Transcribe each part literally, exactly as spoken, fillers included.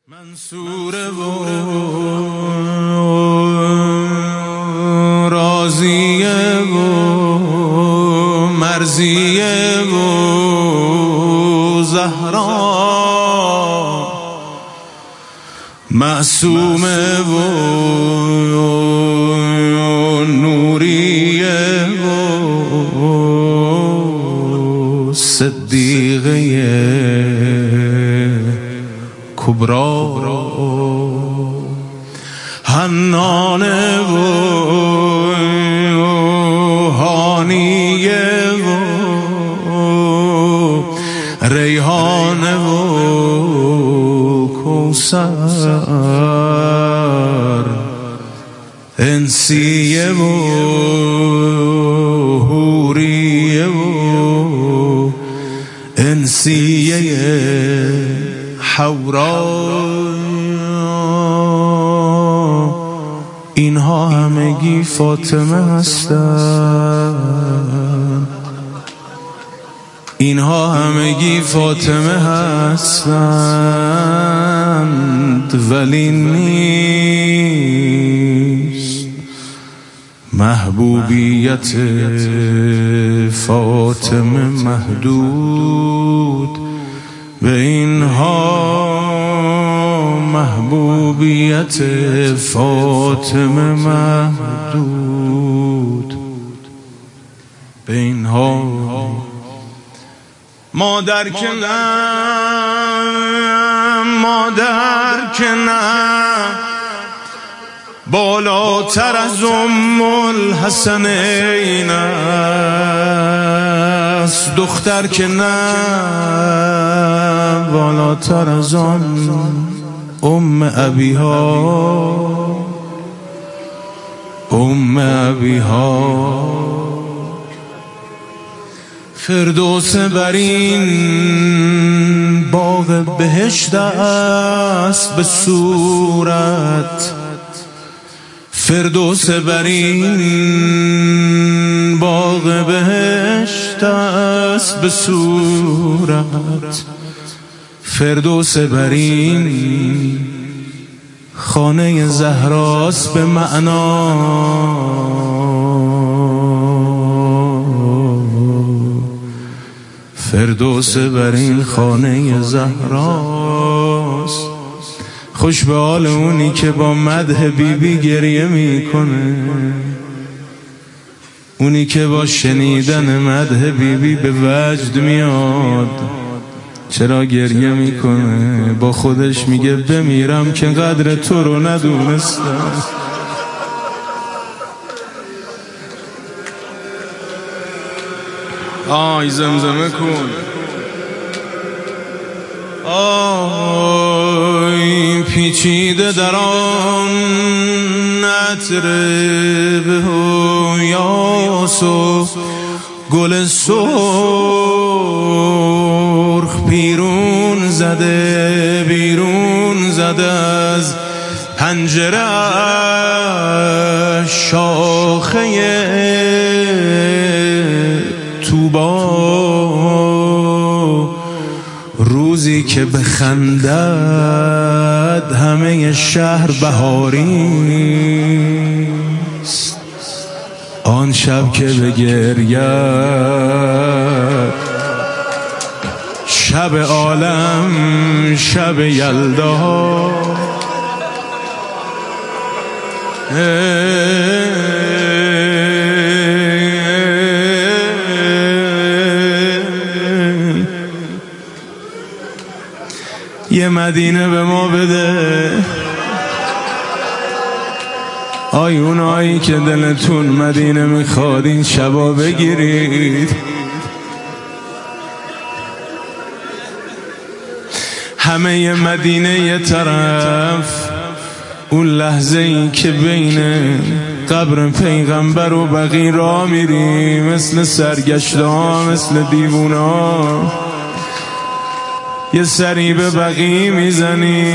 منصوره و راضیه و مرضیه و زهرا معصومه و نوریه و صدیقه کبرا حنانه و هانیه و ریحانه و کوثر انسیه و حوریه و انسیه حورا. اینها همگی فاطمه هستند، اینها همگی فاطمه هستند، ولی نیست محبوبیت فاطمه محدود به اینها، محبوبیت فاطمه محدود به اینها. مادر که نه، مادر که نه بالاتر از ام الحسنین است، دختر که نه بالاتر از آن ام ابیها، ام ابیها. فردوس برین باغ بهشت است به صورت، فردوس برین باغ بهشت است به صورت، فردوس برین خانه زهراست به معنا، فردوس برین خانه زهراست. خوش به حال اونی که با مدح بی بی گریه میکنه، اونی که با شنیدن مدح بی بی به وجد میاد. چرا گریه میکنه؟ با خودش میگه بمیرم که قدر تو رو ندونستم. آی زمزمه کن، آی پیچیده در آن عطر به یاس و گل سرخ بیرون زده، بیرون زده از پنجره شاخه توبا، روزی که بخندد همه شهر بهاری است، آن شب که بگرید شب عالم شب یلدا. یه مدینه به ما بده، آی اونایی که دلتون مدینه میخواد این شبا بگیرید. همه ی مدینه یه طرف، اون لحظه ای که بین قبر پیغمبر و بقیع را میری، مثل سرگشته ها، مثل دیوونه ها یه سری به بقیع میزنی،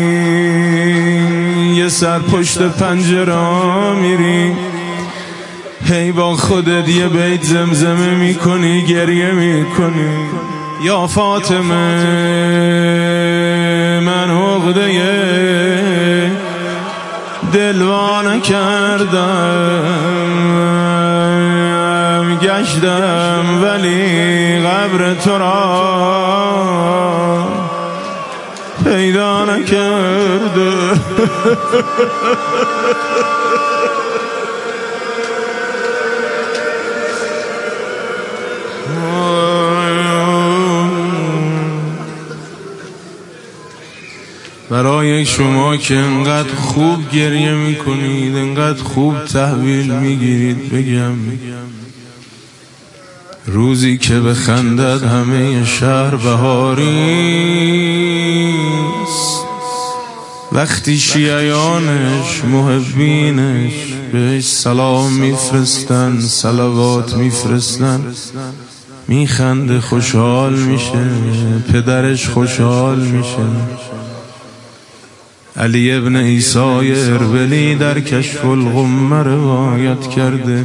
یه سر پشت پنجره میری، هی با خودت یه بیت زمزمه میکنی، گریه میکنی. یا فاطمه من عقده دلوانه کردم، گشتم ولی قبر تو را پیدا نکرده. برای شما که انقدر خوب گریه میکنید، انقدر خوب تحویل میگیرید، بگم روزی که بخندد همه شهر بهاریست، وقتی شیعیانش محبینش بهش سلام میفرستن، صلوات میفرستن، میخنده، خوشحال میشه، پدرش خوشحال میشه. علی ابن عیسی اربلی در کشف الغمه روایت کرده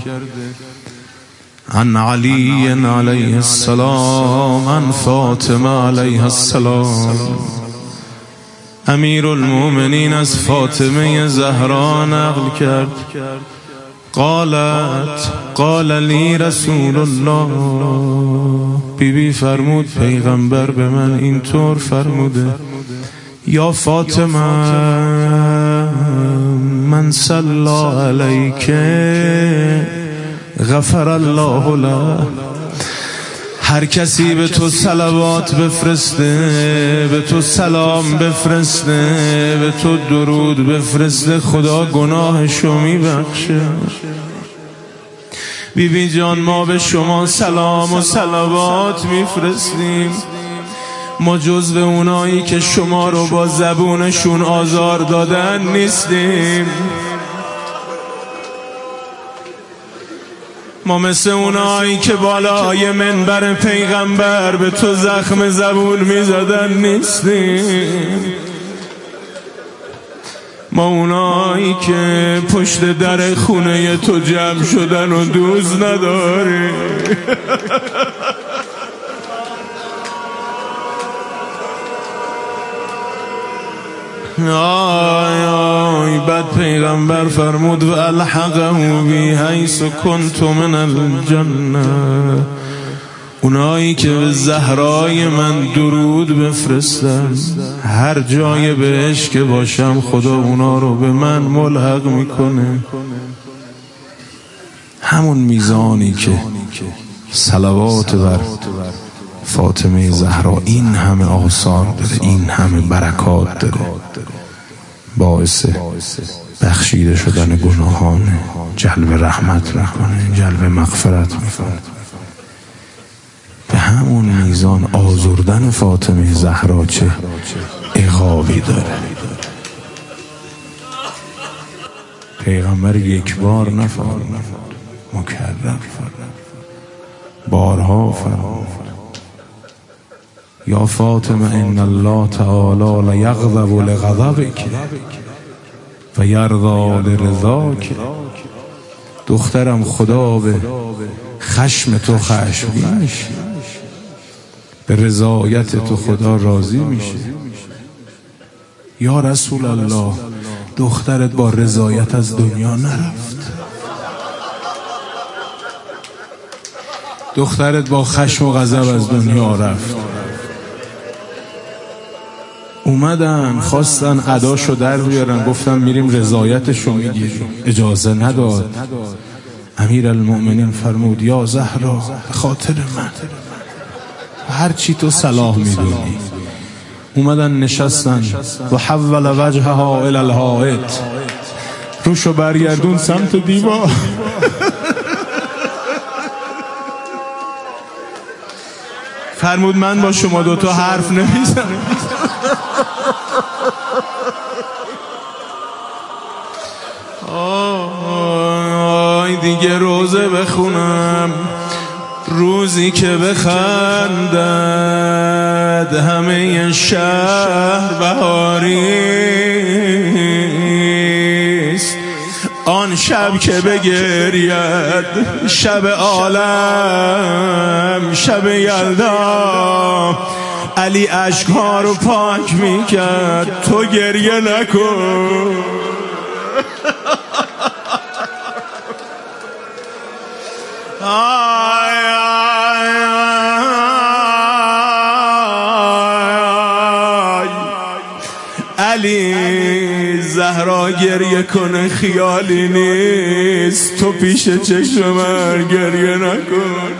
عن علی علیه السلام عن فاطمه علیه السلام. امیر المؤمنین از فاطمه زهرا نقل کرد قالت قال لی رسول الله، بی بی فرمود پیغمبر به من اینطور فرموده، یا فاطمه من صلی علیک غفر الله له، هر کسی به تو صلوات بفرسته، به تو سلام بفرسته، به تو درود بفرسته، خدا گناهشو میبخشه. بی بی جان ما به شما سلام و صلوات میفرستیم، ما جزو اونایی که شما رو با زبونشون آزار دادن نیستیم، ما مثل اونایی که بالای منبر پیغمبر به تو زخم زبون میزدن نیستیم، ما اونایی که پشت در خونه تو جمع شدن و دوست نداریم. آی آی بعد پیغمبر فرمود و الحقه بی حیث کنت من الجنه، اونایی که به زهرای من درود بفرستن، هر جای بهش که باشم خدا اونا رو به من ملحق میکنه. همون میزانی که صلوات بر فاطمه زهرا این همه آثار داره، این همه برکات داره، باعث بخشیده شدن گناهان، جلب رحمت میکنه، جلب مغفرت میکنه. به همون میزان آزردن فاطمه زهرا چه عقابی داره. پیغمبر یک بار نفرمود، مکرر فرمود، بارها فرمود یا فاطمه ان الله تعالی لیغضب لغضبک و یرضی لرضاک. دخترم خدا به خشم تو خشمگین میشه، به رضایت تو خدا راضی میشه. یا رسول الله دخترت با رضایت از دنیا نرفت، دخترت با خشم و غضب از دنیا رفت. اومدن خواستن اداشو در بیارن، گفتم میریم رضایتشو میگیریم، اجازه نداد. امیر المؤمنین فرمود یا زهرا به خاطر من هر چی تو صلاح میدونی. اومدن نشستن و حول وجهها الی الحائط، روشو برگردون سمت دیوار. فرمود من با شما دوتا حرف نمیزنم. آی دیگه روزه بخونم، روزی که بخندد همه شهر بهاریست، آن آن شب که بگرید شب عالم شب یلدا علی اشک‌ها رو پاک میکرد تو گریه نکن آی آی آی علی زهرا گریه کنه خیالی نیست تو پیش چشم من گریه نکن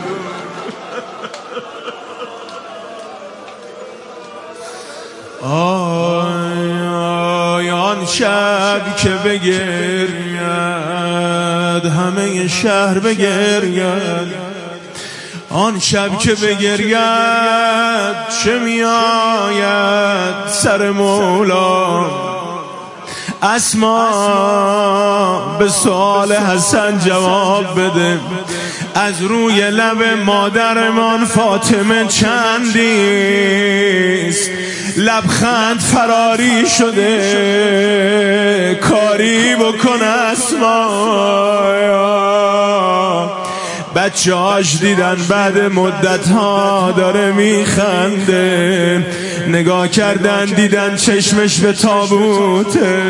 آی آی آن شب که بگرید همه شهر بگرید آن شب که بگرید چه میآید سر مولا اسما به سؤال حسن جواب بده از روی لب مادرمان فاطمه چندیست لبخند فراری شده کاری بکن اسما بچه هاش دیدن بعد مدت ها داره میخنده نگاه کردن دیدن چشمش به تابوته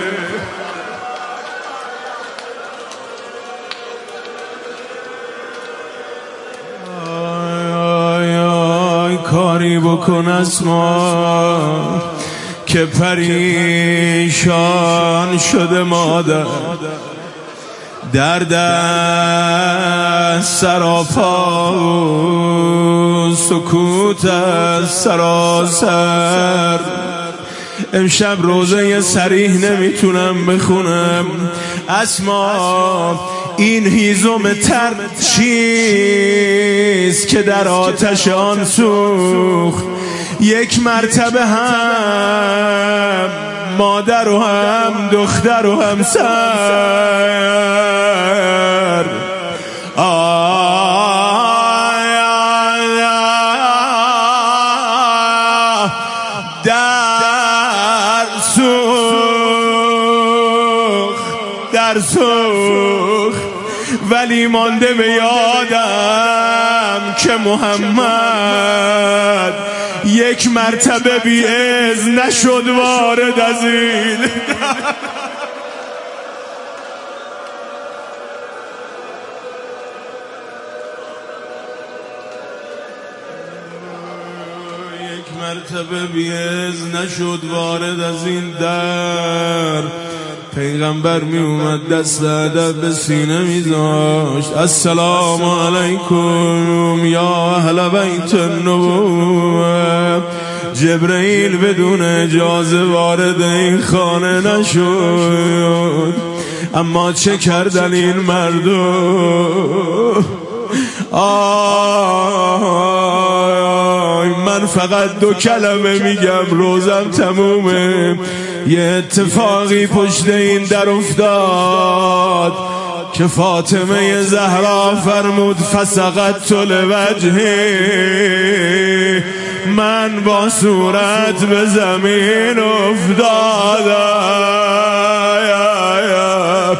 آی آی آی کاری بکن اسما که پریشان شده مادر در دست سراپا سکوت از سراسر امشب روزه صریح نمیتونم بخونم اسما این هیزم تر چیست که در آتش آن سوخت یک مرتبه هم مادر و هم دختر و هم سر آی آی در سوخ در سوخ ولی مانده به یادم که محمد یک مرتبه بی‌اذن نشد وارد از این یک مرتبه بی‌اذن نشد وارد از این در پیغمبر می اومد دست ادب به سینه می داشت السلام علیکم یا اهل بیت النبوة جبرئیل بدون اجازه وارد این خانه نشد اما چه کردن این مردم آی من فقط دو کلمه میگم روزم تمومه یه اتفاقی پشت این در افتاد که فاطمه زهرا فرمود فسقط لوجهی من با صورت به زمین افتادم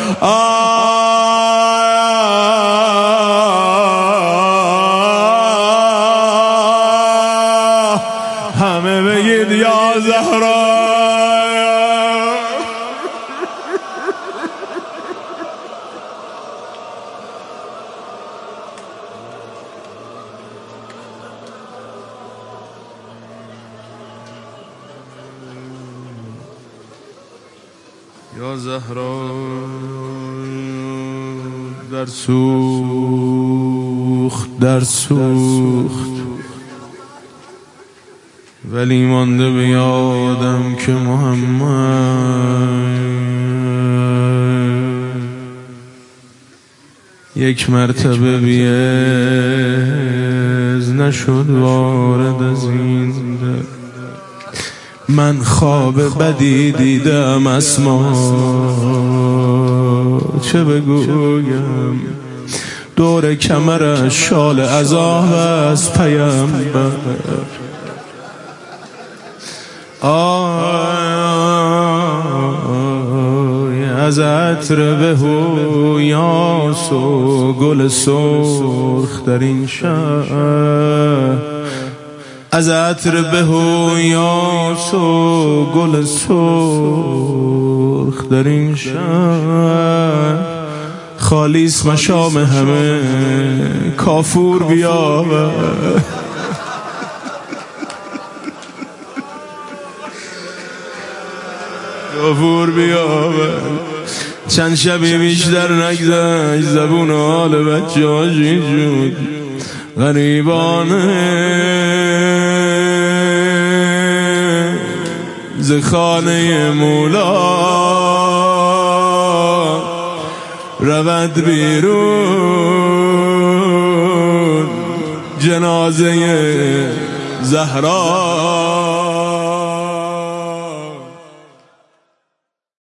همه بگید یا زهرا یا زهرا در سوخت در سوخت ولی مانده به یادم که محمد یک مرتبه بی‌اذن نشد وارد از این در من خواب بدی دیدم اسما چه بگویم دور کمرش شال عذاب از پیامبر آی از عطر به یاس و گل سرخ در این شهر، از عطر به یاس و گل سرخ در این شهر، خالیس مشام همه کافور بیاور. کافور بیاور. چند شبی بیشتر نگذشت زبون حال بچه هاشی جود غریبانه ز خانه مولا رود بیرون جنازه زهرا.